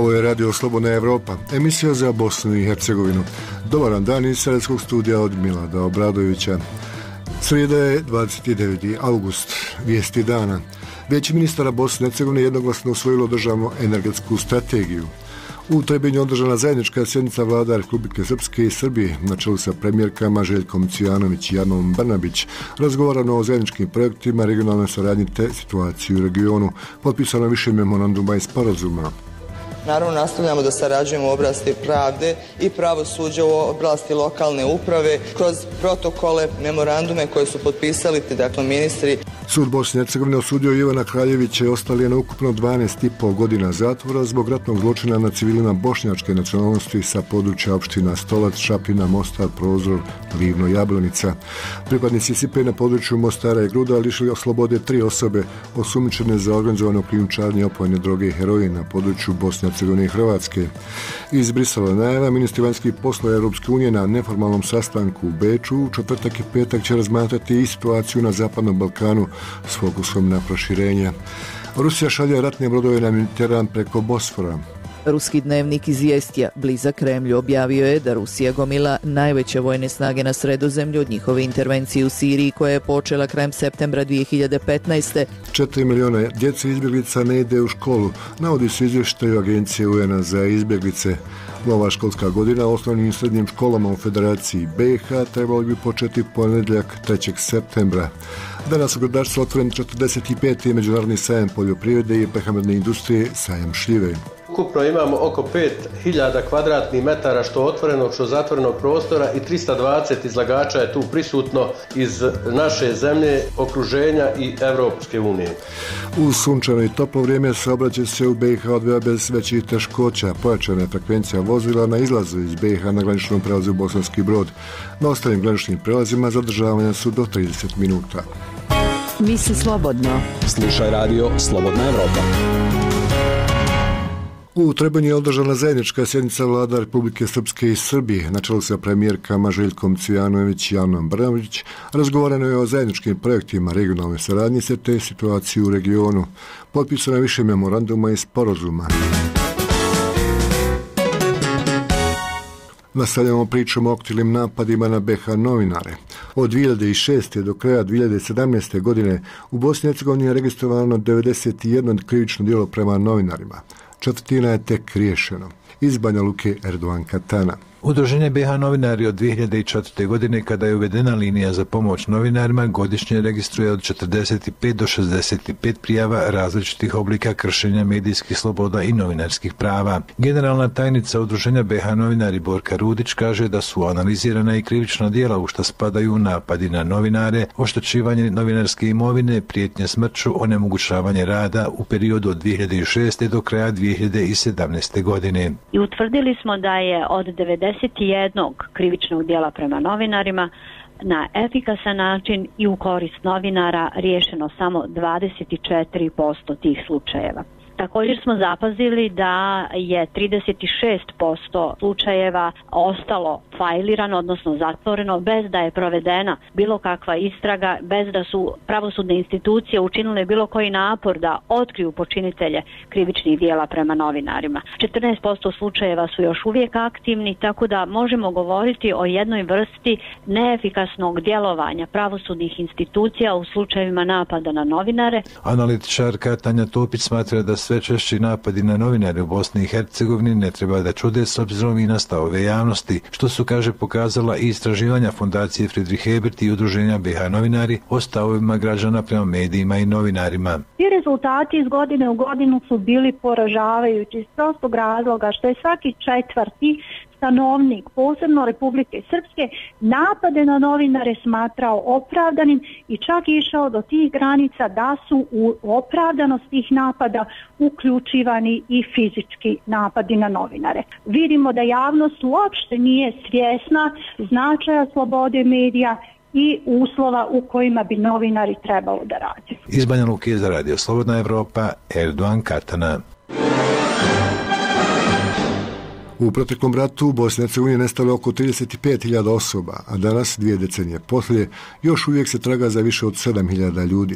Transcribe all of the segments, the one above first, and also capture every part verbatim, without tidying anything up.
Ovo je Radio Slobodna Evropa, emisija za Bosnu i Hercegovinu. Dobar dan iz Sredskog studija od Milada Obradovića. Srijeda je dvadeset deveti august, vijesti dana. Vijeće ministara Bosne i Hercegovine jednoglasno usvojilo državnu energetsku strategiju. U Trebinju održana zajednička sjednica vlada Republike Srpske i Srbije na čelu sa premijerkama Željkom Cvijanović i Anom Brnabić. Razgovarano o zajedničkim projektima, regionalnoj saradnji te situaciji u regionu. Potpisano više memoranduma i sporazuma. Naravno, nastavljamo da sarađujemo u oblasti pravde i pravosuđa u oblasti lokalne uprave kroz protokole, memorandume koje su potpisali dakle, ministri. Sud Bosne i Hercegovine osudio Ivana Kraljevića i ostali na ukupno dvanaest i pol godina zatvora zbog ratnog zločina na civilima bošnjačke nacionalnosti sa područja opština Stolac, Šapina, Mostar, Prozor, Livno, Jablanica. Pripadnici S I P E na području Mostara i Gruda lišili slobode tri osobe osumnjičene za organizovano krijumčarenje i opojne droge i heroin na području Bosne i Hercegovine i Hrvatske. Iz Brisela najava, ministri vanjskih poslova Europske unije na neformalnom sastanku u Beču u četvrtak i petak će razmatrati i situaciju na Zapadnom Balkanu s fokusom na proširenje. Rusija šalje ratne brodove na Mediteran preko Bosfora. Ruski dnevnik izvijestija, blizak Kremlju, objavio je da Rusija gomila najveće vojne snage na Sredozemlju od njihove intervencije u Siriji koja je počela krajem septembra dvije hiljade petnaeste. Četiri miliona djece izbjeglica ne ide u školu, navodi se izvještaju Agencije U N A za izbjeglice. Nova školska godina u osnovnim i srednjim školama u Federaciji B i H trebalo bi početi ponedjeljak trećeg septembra. Danas u Gradačcu otvoren četrdeset peti međunarodni sajam poljoprivrede i prehrambene industrije, sajam šljive. Ukupno imamo oko pet hiljada kvadratnih metara što otvorenog, što zatvorenog prostora i trista dvadeset izlagača je tu prisutno iz naše zemlje, okruženja i Evropske unije. U sunčano i toplo vrijeme saobraćaj se u B i H odvija bez većih teškoća. Pojačana je frekvencija vozila na izlazu iz B i H na graničnom prelazu Bosanski Brod. Na ostalim graničnim prelazima zadržavanja su do trideset minuta. Misli slobodno. Slušaj radio Slobodna Evropa. U Trebinju je održana zajednička sjednica vlada Republike Srpske i Srbije na čelu sa premijerkama Željkom Cvijanović i Anom Brnabić. Razgovarano je o zajedničkim projektima regionalne saradnje te situaciji u regionu. Potpisano je više memoranduma i sporazuma. Nastavljamo pričom o aktivnim napadima na B H novinare. Od dvije hiljade šeste. do kraja dvije hiljade sedamnaeste. godine u Bosni i Hercegovini je registrovano devedeset jedno krivično djelo prema novinarima. Četvrtina je tek riješeno. Iz Banja Luke, Erdogan Katana. Udruženje B H novinari od dvije hiljade četvrte. godine, kada je uvedena linija za pomoć novinarima, godišnje registruje od četrdeset pet do šezdeset pet prijava različitih oblika kršenja medijskih sloboda i novinarskih prava. Generalna tajnica Udruženja B H novinari Borka Rudić kaže da su analizirana i krivična djela u što spadaju napadi na novinare, oštećivanje novinarske imovine, prijetnje smrću, onemogućavanje rada u periodu od dvije hiljade šeste. do kraja dvije hiljade sedamnaeste. godine. I utvrdili smo da je od devedeset jednog krivičnog djela prema novinarima na efikasan način i u korist novinara riješeno samo dvadeset četiri posto tih slučajeva. Također smo zapazili da je trideset šest posto slučajeva ostalo fajlirano, odnosno zatvoreno, bez da je provedena bilo kakva istraga, bez da su pravosudne institucije učinile bilo koji napor da otkriju počinitelje krivičnih djela prema novinarima. četrnaest posto slučajeva su još uvijek aktivni, tako da možemo govoriti o jednoj vrsti neefikasnog djelovanja pravosudnih institucija u slučajevima napada na novinare. Analitičarka Tanja Topić smatra da sve češći napadi na novinare u Bosni i Hercegovini ne treba da čude s obzirom i na stavove javnosti, što su, kaže, pokazala i istraživanja Fondacije Friedrich Ebert i Udruženja B H novinari o stavovima građana prema medijima i novinarima. Ti rezultati iz godine u godinu su bili poražavajući iz prostog razloga što je svaki četvrti stanovnik, posebno Republike Srpske, napade na novinare smatrao opravdanim i čak išao do tih granica da su u opravdanost tih napada uključivani i fizički napadi na novinare. Vidimo da javnost uopšte nije svjesna značaja slobode medija i uslova u kojima bi novinari trebalo da rade. Iz Banja Luke za radio Slobodna Evropa, Erdogan Katana. U proteklom ratu u Bosni i Hercegovini nestalo oko trideset pet hiljada osoba, a danas, dvije decenije poslije, još uvijek se traga za više od sedam hiljada ljudi.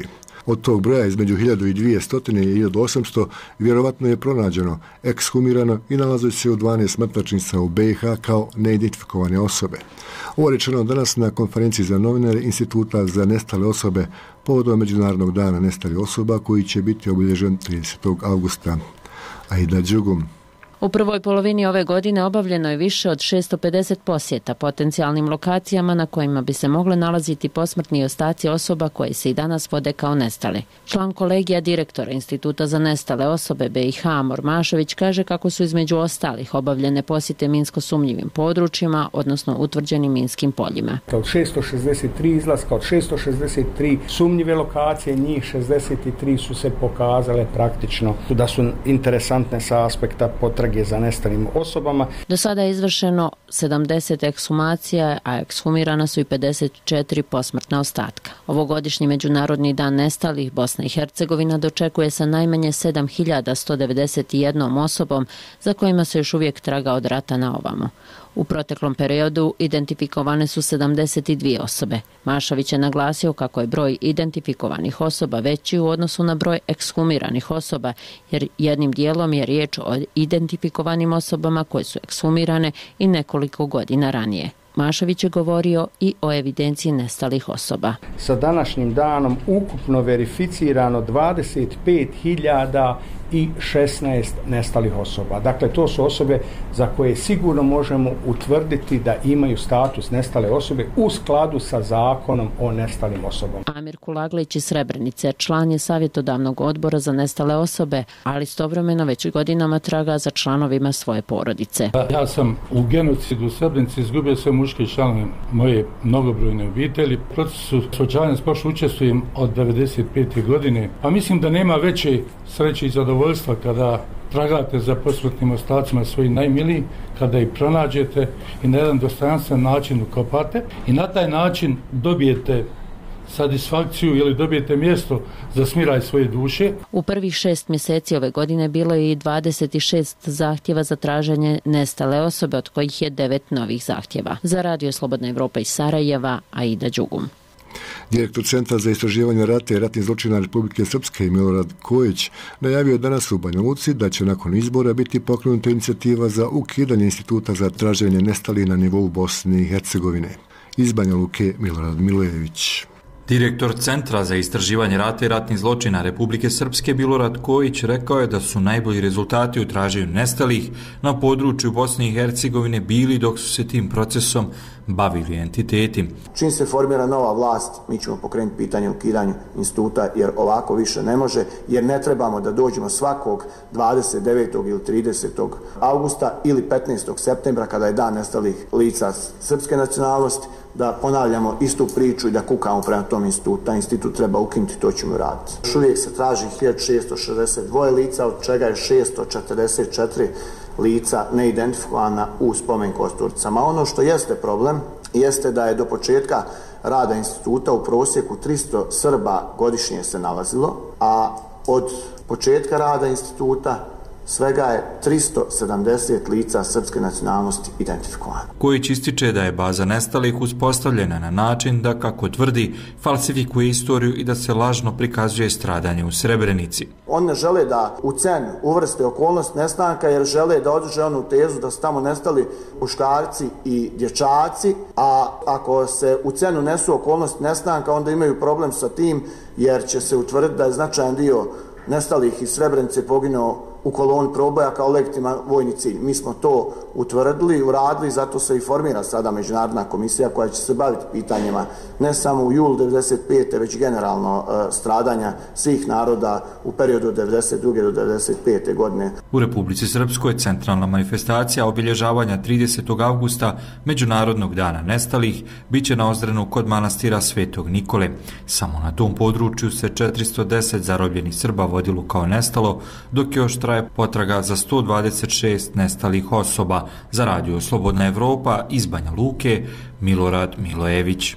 Od tog broja između hiljadu dvjesto i hiljadu osamsto vjerovatno je pronađeno, ekshumirano i nalazi se u dvanaest mrtvačnica u B i H kao neidentifikovane osobe. Ovo je rečeno danas na konferenciji za novinare Instituta za nestale osobe povodom Međunarodnog dana nestalih osoba koji će biti obilježen tridesetog avgusta. Aida Đugum. U prvoj polovini ove godine obavljeno je više od šesto pedeset posjeta potencijalnim lokacijama na kojima bi se mogle nalaziti posmrtni ostaci osoba koje se i danas vode kao nestale. Član kolegija direktora Instituta za nestale osobe B i H Amor Mašović kaže kako su između ostalih obavljene posjete minsko sumnjivim područjima, odnosno utvrđenim minskim poljima. Od šesto šezdeset tri izlaska, od šesto šezdeset tri sumnjive lokacije, njih šezdeset tri su se pokazale praktično da su interesantne sa aspekta potrage za nestalim osobama. Do sada je izvršeno sedamdeset ekshumacija, a ekshumirana su i pedeset četiri posmrtna ostatka. Ovogodišnji Međunarodni dan nestalih Bosna i Hercegovina dočekuje sa najmanje sedam hiljada sto devedeset jednom osobom za kojima se još uvijek traga od rata na ovamo. U proteklom periodu identifikovane su sedamdeset dvije osobe. Mašović je naglasio kako je broj identifikovanih osoba veći u odnosu na broj ekshumiranih osoba, jer jednim dijelom je riječ o identifikovanim osobama koje su ekshumirane i nekoliko godina ranije. Mašović je govorio i o evidenciji nestalih osoba. Sa današnjim danom ukupno verificirano dvadeset pet hiljada i šesnaest nestalih osoba. Dakle, to su osobe za koje sigurno možemo utvrditi da imaju status nestale osobe u skladu sa zakonom o nestalim osobama. Amir Kulaglić iz Srebrenice član je savjetodavnog odbora za nestale osobe, ali istovremeno već godinama traga za članovima svoje porodice. Ja sam u genocidu u Srebrenici izgubio sve muške članove moje mnogobrojne obitelji. U procesu suočavanja s prošlošću učestvujem od devedeset pete godine, pa mislim da nema veće sreće i zadovoljstva kada tragate za posmrtnim ostacima svojih najmilijih, kada ih pronađete i na jedan dostojanstven način ukopate i na taj način dobijete satisfakciju ili dobijete mjesto za smiraj svoje duše. U prvih šest mjeseci ove godine bilo je i dvadeset šest zahtjeva za traženje nestale osobe, od kojih je devet novih zahtjeva. Za Radio Slobodna Evropa iz Sarajeva, Aida Đugum. Direktor Centra za istraživanje rata i ratnih zločina Republike Srpske Milorad Kojić najavio je danas u Banja Luci da će nakon izbora biti pokrenuta inicijativa za ukidanje Instituta za traženje nestalih na nivou Bosne i Hercegovine. Iz Banja Luke Milorad Milojević. Direktor Centra za istraživanje rata i ratnih zločina Republike Srpske Milorad Kojić rekao je da su najbolji rezultati u traženju nestalih na području Bosne i Hercegovine bili dok su se tim procesom bavili entiteti. Čim se formira nova vlast, mi ćemo pokrenuti pitanje o ukidanju instituta, jer ovako više ne može, jer ne trebamo da dođemo svakog dvadeset devetog ili tridesetog avgusta ili petnaestog septembra, kada je dan nestalih lica srpske nacionalnosti, da ponavljamo istu priču i da kukamo prema tom institutu. Taj institut treba ukinuti, to ćemo raditi. Još uvijek se traži hiljadu šesto šezdeset dva lica, od čega je šesto četrdeset četiri lica neidentifikovana u spomen kosturicama. Ono što jeste problem, jeste da je do početka rada instituta u prosjeku tristo Srba godišnje se nalazilo, a od početka rada instituta svega je tristo sedamdeset lica srpske nacionalnosti identifikovano. Kojić ističe da je baza nestalih uspostavljena na način da, kako tvrdi, falsifikuje istoriju i da se lažno prikazuje stradanje u Srebrenici. On ne žele da u C E N uvrste okolnost nestanka, jer žele da održe onu tezu da su tamo nestali muškarci i dječaci, a ako se u C E N unesu okolnost nestanka, onda imaju problem sa tim, jer će se utvrditi da je značajan dio nestalih iz Srebrenice poginuo u koloni proboja kao legitiman vojni cilj. Mi smo to utvrdili, uradili, zato se i formira sada međunarodna komisija koja će se baviti pitanjima ne samo u julu devedeset pete već generalno e, stradanja svih naroda u periodu od devedeset druge do devedeset pete godine. U Republici Srpskoj centralna manifestacija obilježavanja tridesetog avgusta Međunarodnog dana nestalih biće na Ozrenu kod manastira Svetog Nikole. Samo na tom području se četiristo deset zarobljenih Srba vodilo kao nestalo, dok još traje potraga za sto dvadeset šest nestalih osoba. Za Radio Slobodna Evropa iz Banja Luke, Milorad Milojević.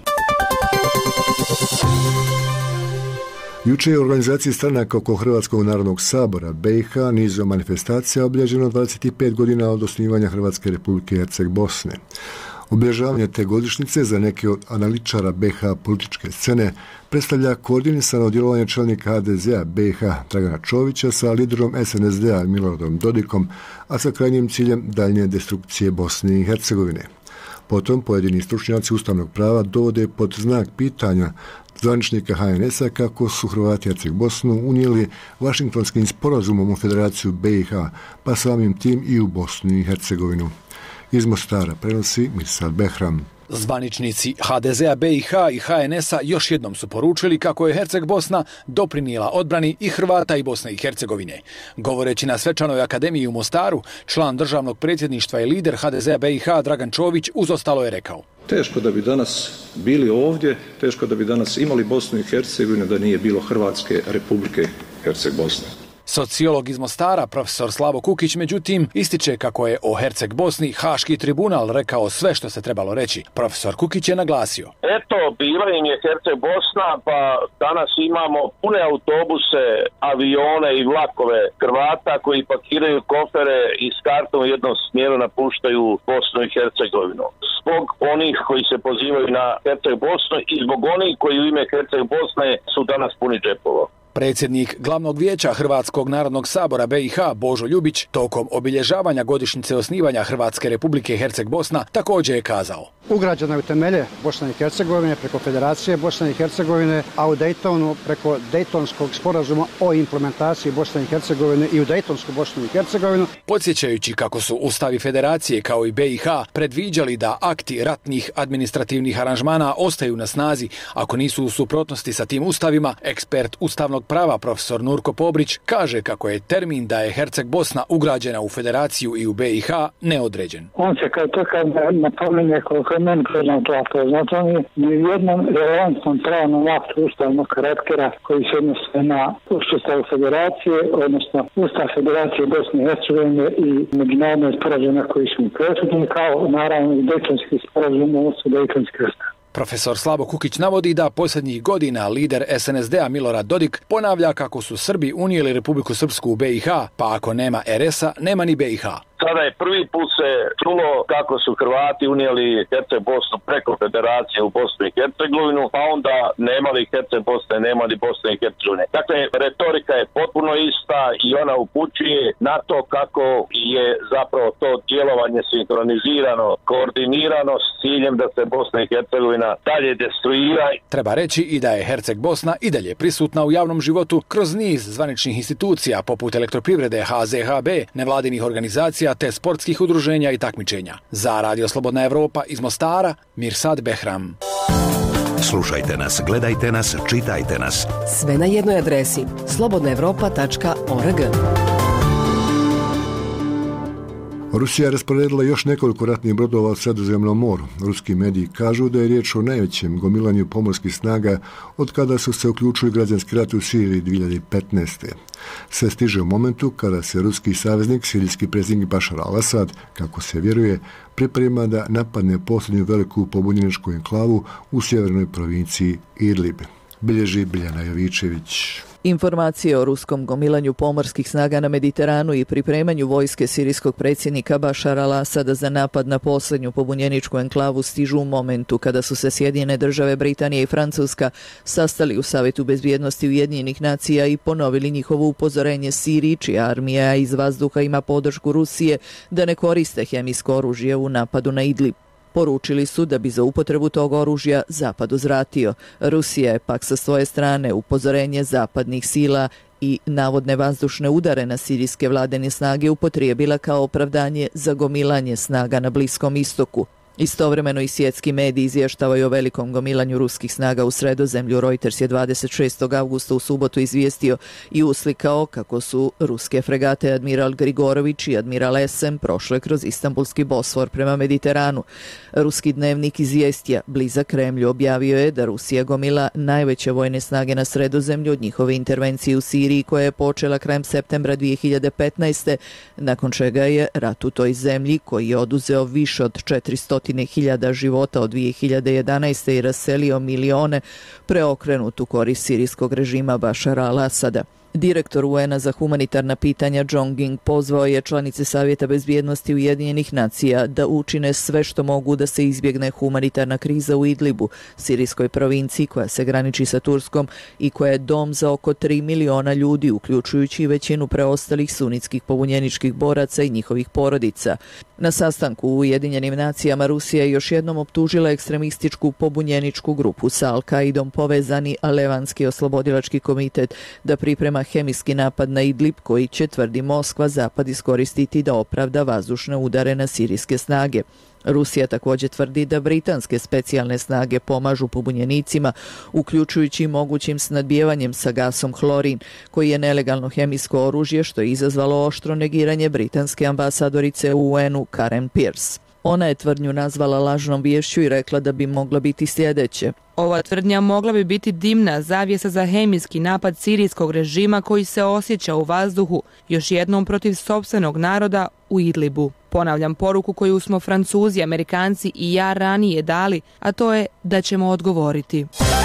Juče je u organizaciji stranaka oko Hrvatskog narodnog sabora B i H nizom manifestacija obilježeno dvadeset pet godina od osnivanja Hrvatske Republike Herceg Bosne. Obilježavanje te godišnjice za neke od analitičara B i H političke scene predstavlja koordinisano djelovanje čelnika H D Z-a B i H Dragana Čovića sa liderom S N S D-a Miloradom Dodikom, a sa krajnjim ciljem daljnje destrukcije Bosne i Hercegovine. Potom pojedini stručnjaci ustavnog prava dovode pod znak pitanja zvaničnika H N S-a kako su Hrvati Herceg Bosnu unijeli Vašingtonskim sporazumom u Federaciju B i H, pa samim tim i u Bosnu i Hercegovinu. Iz Mostara prenosi Mirsad Behram. Zvaničnici H D Z-a B i H i H N S-a još jednom su poručili kako je Herceg Bosna doprinijela odbrani i Hrvata i Bosne i Hercegovine. Govoreći na Svečanoj akademiji u Mostaru, član državnog predsjedništva i lider H D Z-a B i H Dragan Čović uz ostalo je rekao: Teško da bi danas bili ovdje, teško da bi danas imali Bosnu i Hercegovinu da nije bilo Hrvatske Republike Herceg Bosne. Sociolog iz Mostara, profesor Slavo Kukić, međutim, ističe kako je o Herceg Bosni Haški tribunal rekao sve što se trebalo reći. Profesor Kukić je naglasio: Eto, bila im je Herceg Bosna, pa danas imamo pune autobuse, avione i vlakove Hrvata koji pakiraju kofere i s kartom u jednom smjeru napuštaju Bosnu i Hercegovinu. Zbog onih koji se pozivaju na Herceg Bosnu i zbog onih koji u ime Herceg Bosne su danas puni džepova. Predsjednik Glavnog vijeća Hrvatskog narodnog sabora B i H Božo Ljubić tokom obilježavanja godišnjice osnivanja Hrvatske Republike Herceg Bosna također je kazao: Ugrađena je u temelje Bosne i Hercegovine preko Federacije Bosne i Hercegovine, a u Daytonu preko Daytonskog sporazuma o implementaciji Bosne i Hercegovine i u Daytonsku Bosnu i Hercegovinu. Podsjećajući kako su ustavi Federacije kao i B i H predviđali da akti ratnih administrativnih aranžmana ostaju na snazi ako nisu u suprotnosti sa tim ustavima, ekspert ustavnog prava profesor Nurko Pobrić kaže kako je termin da je Herceg Bosna ugrađena u Federaciju i u B i H neodređen. On se kao takav napominje koliko je meni poznato, a poznato mi je jednom relevantnom pravnom aktu ustavnog karaktera koji se odnose na uspostavu Federacije, odnosno Ustav Federacije Bosne i Hercegovine i međunarodne sporazume koji su presudni, kao naravno i Dejtonski sporazum, odnosno Dejtonski ustav. Profesor Slavo Kukić navodi da posljednjih godina lider S N S D-a Milorad Dodik ponavlja kako su Srbi unijeli Republiku Srpsku u B i H, pa ako nema R S-a, nema ni B i H. Sada je prvi put se čulo kako su Hrvati unijeli Herceg Bosnu preko Federacije u Bosnu i Hercegovinu, pa onda nemali Herceg Bosne, nemali Bosne i Hercegovine. Dakle, retorika je potpuno ista i ona upućuje na to kako je zapravo to djelovanje sinkronizirano, koordinirano s ciljem da se Bosna i Hercegovina dalje destruira. Treba reći i da je Herceg Bosna i dalje prisutna u javnom životu kroz niz zvaničnih institucija poput Elektroprivrede, H Z H B, nevladinih organizacija te sportskih udruženja i takmičenja. Za Radio Slobodna Evropa iz Mostara, Mirsad Behram. Slušajte nas, gledajte nas, čitajte nas. Sve na jednoj adresi slobodna evropa tačka org. Rusija je rasporedila još nekoliko ratnih brodova u Sredozemnom moru. Ruski mediji kažu da je riječ o najvećem gomilanju pomorskih snaga od kada su se uključili građanski rat u Siriji dvije hiljade petnaeste. Sve stiže u momentu kada se ruski saveznik, sirijski predsjednik Bašar al-Asad, kako se vjeruje, priprema da napadne posljednju veliku pobunjeničku enklavu u sjevernoj provinciji Idlib. Bilježi Biljana Jovičević. Informacije o ruskom gomilanju pomorskih snaga na Mediteranu i pripremanju vojske sirijskog predsjednika Bašara al-Asada za napad na posljednju pobunjeničku enklavu stižu u momentu kada su se Sjedinjene države, Britanija i Francuska sastali u Savjetu bezbjednosti Ujedinjenih nacija i ponovili njihovo upozorenje Siriji, čija armija iz vazduha ima podršku Rusije, da ne koriste hemijsko oružje u napadu na Idlib. Poručili su da bi za upotrebu tog oružja Zapad uzvratio. Rusija je pak sa svoje strane upozorenje zapadnih sila i navodne vazdušne udare na sirijske vladine snage upotrijebila kao opravdanje za gomilanje snaga na Bliskom istoku. Istovremeno i svjetski mediji izvještavaju o velikom gomilanju ruskih snaga u Sredozemlju. Reuters je dvadeset šestog avgusta u subotu izvijestio i uslikao kako su ruske fregate Admiral Grigorović i Admiral Esem prošle kroz Istanbulski Bosfor prema Mediteranu. Ruski dnevnik izvjestija blizak Kremlju objavio je da Rusija gomila najveće vojne snage na Sredozemlju od njihove intervencije u Siriji koja je počela krajem septembra dvije hiljade petnaeste, nakon čega je rat u toj zemlji, koji je oduzeo više od četiristo hiljada života od dvije hiljade jedanaeste. i raselio milione, preokrenut u korist sirijskog režima Bašara al-Asada. Direktor U N-a za humanitarna pitanja John Ging pozvao je članice Savjeta bezbjednosti Ujedinjenih nacija da učine sve što mogu da se izbjegne humanitarna kriza u Idlibu, sirijskoj provinciji koja se graniči sa Turskom i koja je dom za oko tri miliona ljudi, uključujući većinu preostalih sunitskih pobunjeničkih boraca i njihovih porodica. Na sastanku u Ujedinjenim nacijama Rusija je još jednom optužila ekstremističku pobunjeničku grupu sa Al-Kaidom povezani Alevanski oslobodilački komitet da priprema hemijski napad na Idlib koji će, tvrdi Moskva, Zapad iskoristiti da opravda vazdušne udare na sirijske snage. Rusija također tvrdi da britanske specijalne snage pomažu pobunjenicima, uključujući mogućim snadbijevanjem sa gasom hlorin, koji je nelegalno hemijsko oružje što je izazvalo oštro negiranje britanske ambasadorice u U N-u Karen Pierce. Ona je tvrdnju nazvala lažnom viješću i rekla da bi mogla biti sljedeće. Ova tvrdnja mogla bi biti dimna zavjesa za hemijski napad sirijskog režima koji se osjeća u vazduhu, još jednom protiv sopstvenog naroda u Idlibu. Ponavljam poruku koju smo Francuzi, Amerikanci i ja ranije dali, a to je da ćemo odgovoriti.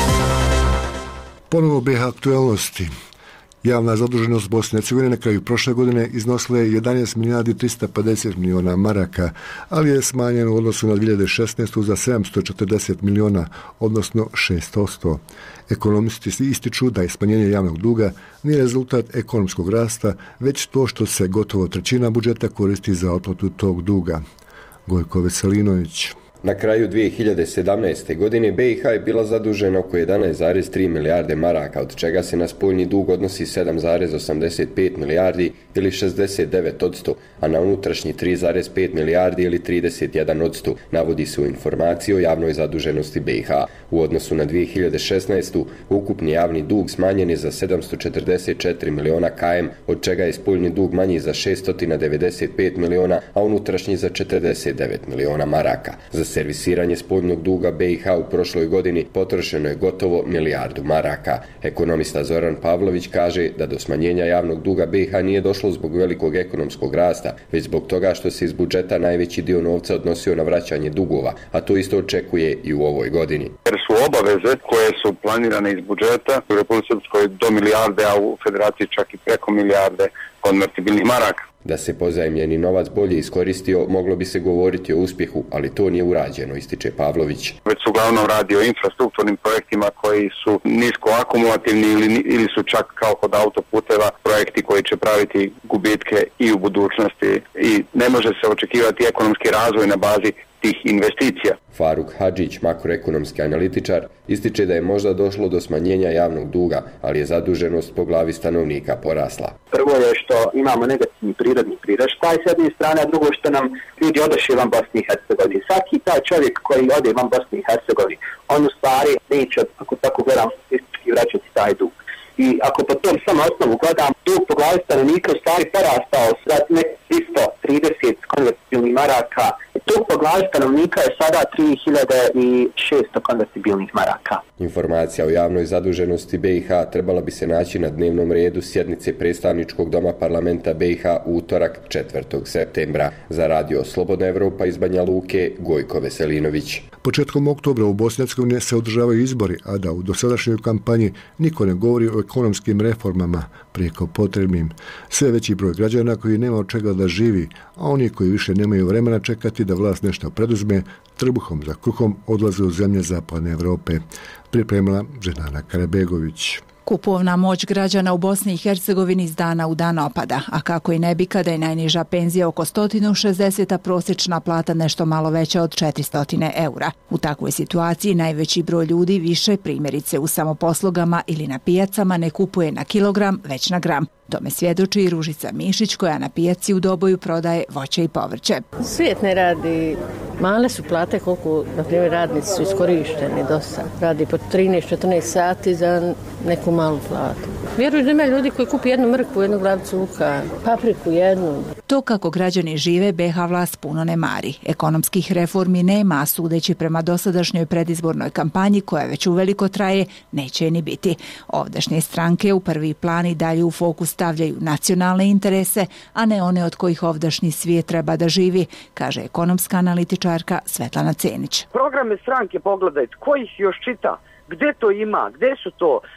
Ponovo B H aktualnosti. Javna zaduženost Bosne i Hercegovine na kraju prošle godine iznosila je jedanaest milijardi trista pedeset miliona maraka, ali je smanjeno u odnosu na dvije hiljade šesnaestu. za sedamsto četrdeset miliona, odnosno šest posto. Ekonomisti ističu da je smanjenje javnog duga nije rezultat ekonomskog rasta, već to što se gotovo trećina budžeta koristi za otplatu tog duga. Gojko Veselinović. Na kraju dvije hiljade sedamnaeste. godine B i H je bila zadužena oko jedanaest zarez tri milijarde maraka, od čega se na spoljni dug odnosi sedam zarez osamdeset pet milijardi ili šezdeset devet posto, a na unutrašnji tri zarez pet milijardi ili trideset jedan posto, navodi se u informaciji o javnoj zaduženosti B i H. U odnosu na dvije hiljade šesnaestu. ukupni javni dug smanjen je za sedamsto četrdeset četiri miliona km, od čega je spoljni dug manji za šesto devedeset pet miliona, a unutrašnji za četrdeset devet miliona maraka. Za servisiranje spoljnog duga B i H u prošloj godini potrošeno je gotovo milijardu maraka. Ekonomista Zoran Pavlović kaže da do smanjenja javnog duga B i H nije došlo zbog velikog ekonomskog rasta, već zbog toga što se iz budžeta najveći dio novca odnosio na vraćanje dugova, a to isto očekuje i u ovoj godini. Jer su obaveze koje su planirane iz budžeta u Republici Srpskoj do milijarde, a u Federaciji čak i preko milijarde konvertibilnih maraka. Da se pozajmljeni novac bolje iskoristio, moglo bi se govoriti o uspjehu, ali to nije urađeno, ističe Pavlović. Već se uglavnom radi o infrastrukturnim projektima koji su nisko akumulativni ili, ili su čak kao kod autoputeva projekti koji će praviti gubitke i u budućnosti i ne može se očekivati ekonomski razvoj na bazi tih investicija. Faruk Hadžić, makroekonomski analitičar, ističe da je možda došlo do smanjenja javnog duga, ali je zaduženost po glavi stanovnika porasla. Prvo je što imamo negativni prirodni priraštaj s jedne strane, a drugo što nam ljudi odošli van Bosni i Hercegovini. Svaki taj čovjek koji ode van Bosni i Hercegovini, on u stvari neće, ako tako gledam, statistički vraćati taj dug. I ako po tom samo osnovu gledam, dug po glavi stanovnika u stvari porastao sa tristo trideset konvertibilnih maraka. Dug po glavi stanovnika je sada tri hiljade šesto konvertibilnih maraka. Informacija o javnoj zaduženosti B i H trebala bi se naći na dnevnom redu sjednice predstavničkog doma parlamenta B i H u utorak četvrtog septembra. Za radio Slobodna Evropa iz Banja Luke, Gojko Veselinović. Početkom oktobra u Bosni i Hercegovini se održavaju izbori, a da u dosadašnjoj kampanji niko ne govori o ekonomskim reformama prijeko potrebnim. Sve veći broj građana koji nema od čega da živi, a oni koji više nemaju vremena čekati da vlast nešto preduzme, trbuhom za kruhom odlaze u zemlje zapadne Evrope. Pripremila Ženana Karabegović. Kupovna moć građana u Bosni i Hercegovini iz dana u dan opada, a kako i ne bi kada je najniža penzija oko sto šezdeset, a prosječna plata nešto malo veća od četiristo eura. U takvoj situaciji najveći broj ljudi više, primjerice u samoposlugama ili na pijacama, ne kupuje na kilogram, već na gram. Tome svjedoči i Ružica Mišić koja na pijaci u Doboju prodaje voće i povrće. Svijet ne radi, male su plate koliko, na primjer, radnici su iskorišteni do sad. Radi po trinaest četrnaest sati za neku malu platu. Vjeruju da ima ljudi koji kupi jednu mrkvu, jednu glavicu luka, papriku jednu. To kako građani žive B H vlast puno ne mari. Ekonomskih reformi nema, a sudeći prema dosadašnjoj predizbornoj kampanji koja već uveliko traje, neće ni biti. Ovdašnje stranke u prvi plan i dalje u fokus stavljaju nacionalne interese, a ne one od kojih ovdašnji svijet treba da živi, kaže ekonomska analitičarka Svetlana Cenić. Programe stranke pogledajte, ko ih još čita? Gde to ima? Gde su to?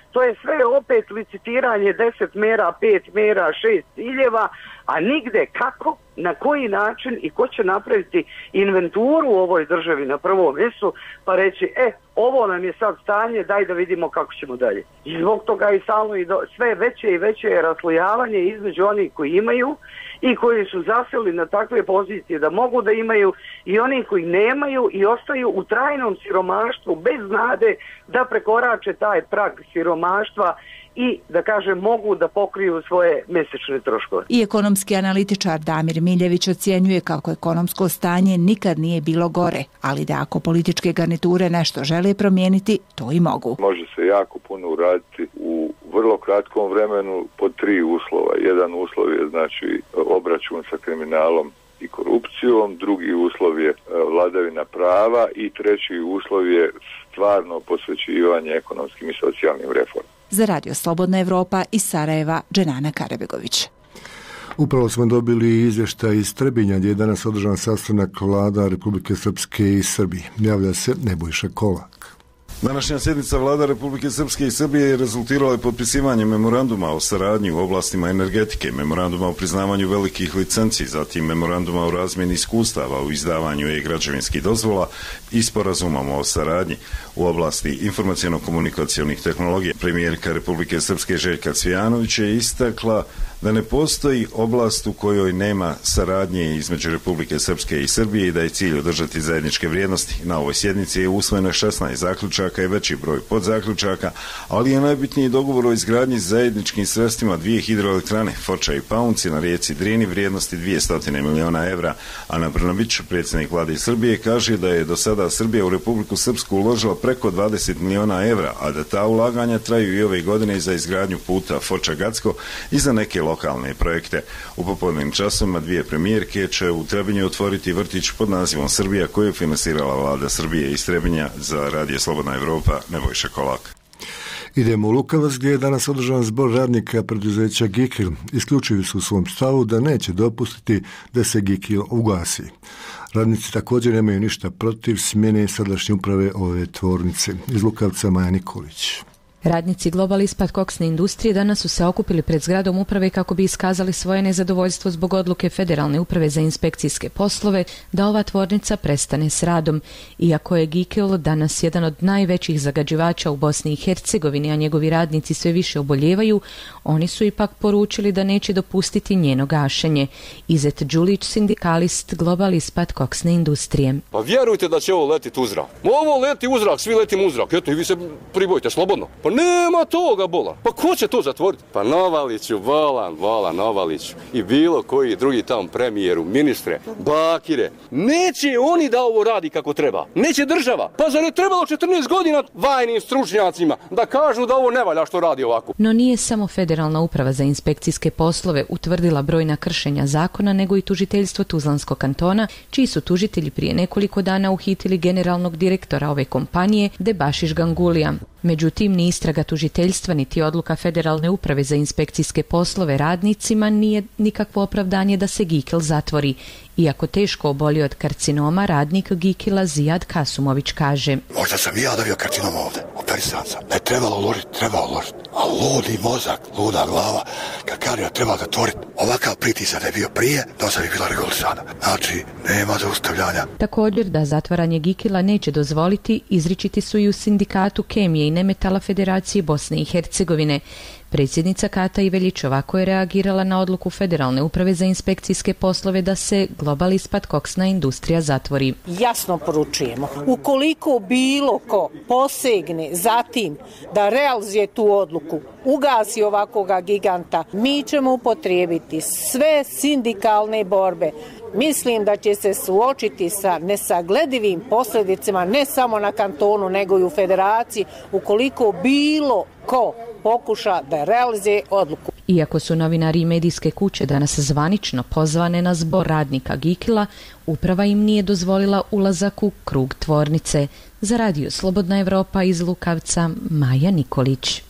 To je sve opet licitiranje deset mera, pet mera, šest ciljeva, a nigde kako, na koji način i ko će napraviti inventuru u ovoj državi na prvom mjestu, pa reći, e, ovo nam je sad stanje, daj da vidimo kako ćemo dalje. I zbog toga i stalno i do, sve veće i veće je raslojavanje između onih koji imaju i koji su zaseli na takve pozicije da mogu da imaju i oni koji nemaju i ostaju u trajnom siromaštvu bez nade da prekorače taj prag siromaštva i da kažem mogu da pokriju svoje mjesečne troškove. I ekonomski analitičar Damir Miljević ocjenjuje kako ekonomsko stanje nikad nije bilo gore, ali da ako političke garniture nešto žele promijeniti, to i mogu. Može se jako puno uraditi u vrlo kratkom vremenu pod tri uslova. Jedan uslov je znači obračun sa kriminalom i korupcijom, drugi uslov je vladavina prava i treći uslov je stvarno posvećivanje ekonomskim i socijalnim reformama. Za Radio Slobodna Evropa iz Sarajeva, Dženana Karabegović. Upravo smo dobili izvještaj iz Trebinja gdje je danas održan sastanak vlada Republike Srpske i Srbije. Javlja se Nebojša Kolak. Današnja sjednica vlada Republike Srpske i Srbije je rezultirala je potpisivanjem memoranduma o saradnji u oblastima energetike, memoranduma o priznavanju velikih licenci, zatim memoranduma o razmjeni iskustava u izdavanju e-građevinskih dozvola i sporazumom o saradnji u oblasti informaciono-komunikacionih tehnologija. Premijerka Republike Srpske Željka Cvijanović je istakla da ne postoji oblast u kojoj nema saradnje između Republike Srpske i Srbije i da je cilj održati zajedničke vrijednosti. Na ovoj sjednici je usvojeno šesnaest zaključaka i veći broj podzaključaka, ali je najbitniji dogovor o izgradnji zajedničkim sredstvima dvije hidroelektrane Foča i Paunci na rijeci Drini vrijednosti dvjesto miliona evra. Ana Brnabić, predsjednik vlade Srbije, kaže da je do sada Srbija u Republiku Srpsku uložila preko dvadeset miliona evra, a da ta ulaganja traju i ove godine za izgradnju puta Foča-Gacko i za neke lokalne projekte. U popodnevnim časovima dvije premijerke će u Trebinju otvoriti vrtić pod nazivom Srbija koju je finansirala vlada Srbije iz Trebinja. Za Radio Slobodna Evropa, Nebojša Kolak. Idemo u Lukovac gdje je danas održan zbor radnika preduzeća Gikil. Isključili su u svom stavu da neće dopustiti da se Gikil ugasi. Radnici također nemaju ništa protiv smjene sadašnje uprave ove tvornice. Iz Lukavca Maja Nikolić. Radnici Global Ispat koksne industrije danas su se okupili pred zgradom uprave kako bi iskazali svoje nezadovoljstvo zbog odluke Federalne uprave za inspekcijske poslove da ova tvornica prestane s radom. Iako je Gikil danas jedan od najvećih zagađivača u Bosni i Hercegovini, a njegovi radnici sve više oboljevaju, oni su ipak poručili da neće dopustiti njeno gašenje. Izet Đulić, sindikalist Global Ispat koksne industrije. Pa vjerujte da će ovo letiti u zrak. Ovo leti u zrak, svi letimo u zrak. Eto i vi se pribojite slobodno. Pa nema toga bola. Pa ko će to zatvoriti? Pa Novaliću, volan, volan, Novaliću. I bilo koji drugi tamo premijeru, ministre, bakire. Neće oni da ovo radi kako treba. Neće država. Pa zar je trebalo četrnaest godina vajnim stručnjacima da kažu da ovo ne valja što radi ovako? No nije samo Federalna uprava za inspekcijske poslove utvrdila brojna kršenja zakona, nego i tužiteljstvo Tuzlanskog kantona, čiji su tužitelji prije nekoliko dana uhitili generalnog direktora ove kompanije, Debašiš Gangulija. Međutim, ni istraga tužiteljstva niti odluka Federalne uprave za inspekcijske poslove radnicima nije nikakvo opravdanje da se Gikil zatvori. Iako teško obolio od karcinoma, radnik Gikila Zijad Kasumović kaže: Možda sam i ja dobio karcinom ovdje, operisan sam. Ne trebalo uložiti, treba uložiti. A ludi mozak, luda glava, kad kardio treba zatvoriti. Ovakav pritisak je bio prije, da sam bi bila regulisana. Znači, nema zaustavljanja. Također da zatvaranje Gikila neće dozvoliti, izričiti su i u sindikatu kemije i nemetala Federacije Bosne i Hercegovine. Predsjednica Kata Ivelić ovako je reagirala na odluku Federalne uprave za inspekcijske poslove da se Global Ispat koksna industrija zatvori. Jasno poručujemo, ukoliko bilo ko posegne za tim da realizuje tu odluku, ugasi ovakvoga giganta, mi ćemo upotrijebiti sve sindikalne borbe. Mislim da će se suočiti sa nesagledivim posljedicama ne samo na kantonu nego i u federaciji ukoliko bilo ko pokuša da realizuje odluku. Iako su novinari i medijske kuće danas zvanično pozvane na zbor radnika Gikila, uprava im nije dozvolila ulazak u krug tvornice. Za Radio Slobodna Evropa iz Lukavca, Maja Nikolić.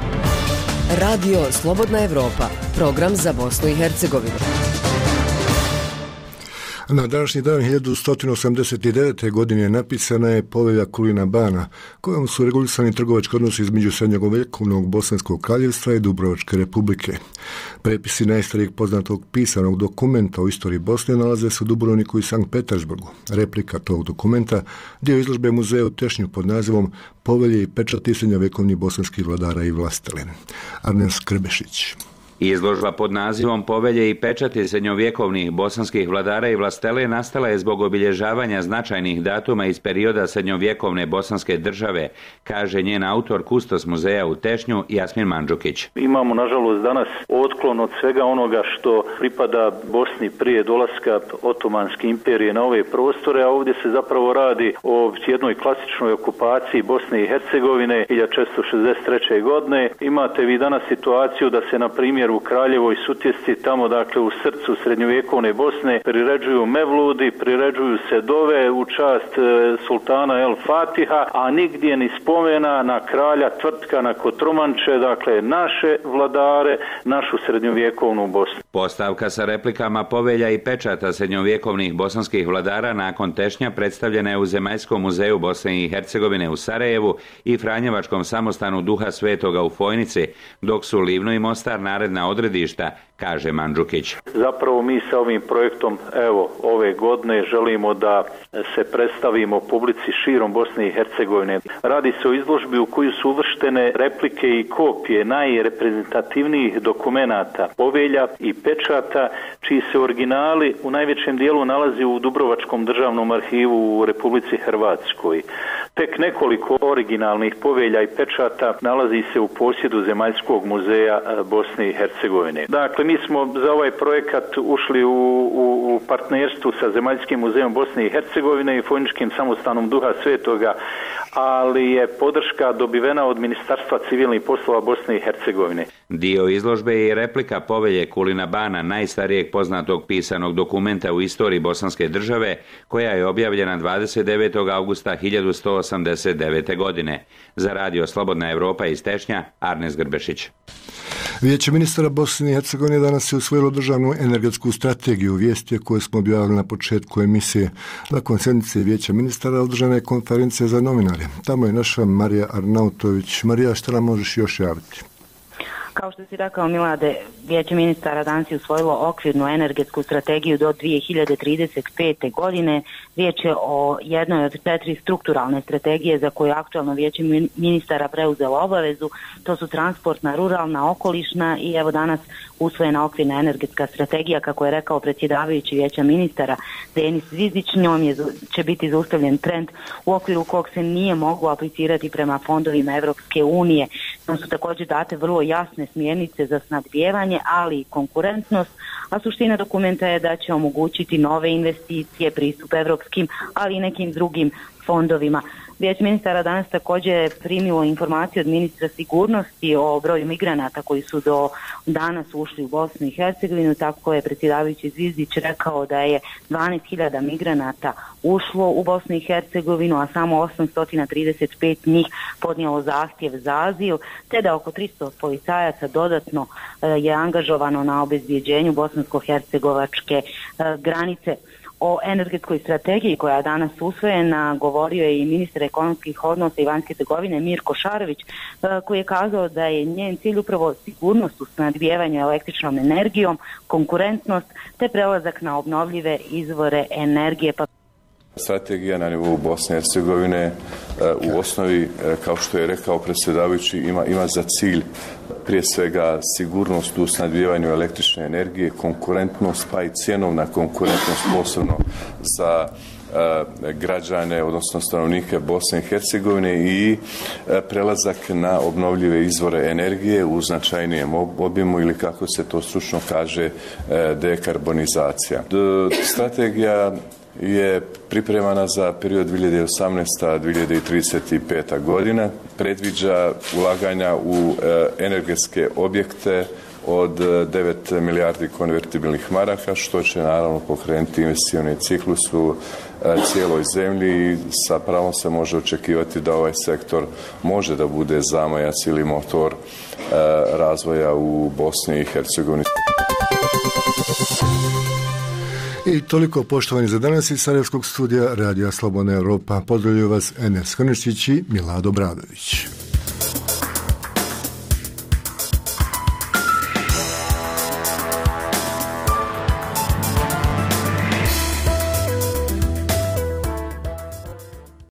Radio Slobodna Evropa, program za Bosnu i Hercegovinu. Na današnji dan hiljadu sto osamdeset devete. godine napisana je Povelja Kulina Bana, kojom su regulisani trgovački odnosi između srednjovjekovnog Bosanskog kraljevstva i Dubrovačke republike. Prepisi najstarijeg poznatog pisanog dokumenta o istoriji Bosne nalaze se u Dubrovniku i Sankt Petersburgu. Replika tog dokumenta dio izložbe muzeja u Tešnju pod nazivom Povelje i pečati srednjovjekovnih bosanskih vladara i vlastelin. Arnes Krbešić. Izložba pod nazivom Povelje i pečati srednjovjekovnih bosanskih vladara i vlastele nastala je zbog obilježavanja značajnih datuma iz perioda srednjovjekovne bosanske države, kaže njen autor, kustos muzeja u Tešnju, Jasmin Mandžukić. Imamo, nažalost, danas otklon od svega onoga što pripada Bosni prije dolaska Otomanske imperije na ove prostore, a ovdje se zapravo radi o jednoj klasičnoj okupaciji Bosne i Hercegovine hiljadu četiristo šezdeset treće. godine. Imate vi danas situaciju da se, na primjer, u Kraljevoj Sutjesci, tamo dakle u srcu srednjovjekovne Bosne, priređuju mevludi, priređuju se dove u čast e, sultana El Fatiha, a nigdje ni spomena na kralja Tvrtka, na Kotromanče, dakle naše vladare, našu srednjovjekovnu Bosnu. Postavka sa replikama Povelja i pečata srednjovjekovnih bosanskih vladara nakon Tešnja predstavljena je u Zemaljskom muzeju Bosne i Hercegovine u Sarajevu i Franjevačkom samostanu Duha Svetoga u Fojnici, dok su Livno i Mostar naredna odredišta, kaže Mandžukić. Zapravo mi sa ovim projektom, evo, ove godine želimo da se predstavimo publici širom Bosne i Hercegovine. Radi se o izložbi u koju su uvrštene replike i kopije najreprezentativnijih dokumenata, povelja i pečata, čiji se originali u najvećem dijelu nalazi u Dubrovačkom državnom arhivu u Republici Hrvatskoj. Tek nekoliko originalnih povelja i pečata nalazi se u posjedu Zemaljskog muzeja Bosne i Hercegovine. Dakle, mi smo za ovaj projekat ušli u, u, u partnerstvu sa Zemaljskim muzejom Bosne i Hercegovine i Fojničkim samostanom Duha Svetoga, ali je podrška dobivena od Ministarstva civilnih poslova Bosne i Hercegovine. Dio izložbe je i replika Povelje Kulina Bana, najstarijeg poznatog pisanog dokumenta u istoriji bosanske države, koja je objavljena dvadeset devetog augusta hiljadu sto osamdeset devete. godine. Za radio Slobodna Evropa iz Tešnja, Arnes Grbešić. Vijeće ministara Bosne i Hercegovine danas je usvojilo državnu energetsku strategiju. Vijesti koje smo objavili na početku emisije. Nakon sjednice Vijeća ministara održana je konferencija za novinare. Tamo je naša Marija Arnautović. Marija, šta nam možeš još javiti? Kao što si rekao, Milade, Vijeće ministara danas je usvojilo okvirnu energetsku strategiju do dvije hiljade trideset pete. godine. Riječ je o jednoj od četiri strukturalne strategije za koju aktualno Vijeće ministara preuzelo obavezu. To su transportna, ruralna, okolišna i evo danas usvojena okvirna energetska strategija, kako je rekao predsjedavajući Vijeća ministara Denis Zvizić. Njom je, će biti zaustavljen trend u okviru kog se nije moglo aplicirati prema fondovima Evropske unije. Tam su također date vrlo jasne smjernice za snabdijevanje, ali i konkurentnost, a suština dokumenta je da će omogućiti nove investicije, pristup evropskim, ali i nekim drugim fondovima. Vijeće ministara danas također je primilo informaciju od ministra sigurnosti o broju migranata koji su do danas ušli u Bosnu i Hercegovinu. Tako je predsjedavajući Zvizdić rekao da je dvanaest hiljada migranata ušlo u Bosnu i Hercegovinu, a samo osamsto trideset pet njih podnijelo zahtjev za azil, te da oko tristo policajaca dodatno je angažovano na obezbjeđenju bosansko-hercegovačke granice. O energetskoj strategiji koja je danas usvojena govorio je i ministar ekonomskih odnosa i vanjske trgovine Mirko Šarović, koji je kazao da je njen cilj upravo sigurnost u snabdijevanju električnom energijom, konkurentnost te prelazak na obnovljive izvore energije. Strategija na nivou Bosne i Hercegovine u osnovi, kao što je rekao predsjedavajući, ima, ima za cilj prije svega sigurnost u snabdijevanju električne energije, konkurentnost pa i cjenovna konkurentnost posebno za građane, odnosno stanovnike Bosne i Hercegovine i prelazak na obnovljive izvore energije u značajnijem obimu ili kako se to stručno kaže dekarbonizacija. Strategija je pripremana za period dvije hiljade osamnaesta do dvije hiljade trideset peta. godina. Predviđa ulaganja u energetske objekte od devet milijardi konvertibilnih maraka, što će naravno pokrenuti investicioni ciklus u cijeloj zemlji i sa pravom se može očekivati da ovaj sektor može da bude zamajac ili motor razvoja u Bosni i Hercegovini. I toliko poštovani za danas iz Sarajevskog studija Radija Slobodna Europa. Pozdravljaju vas Enes Hrničić i Milado Bradović.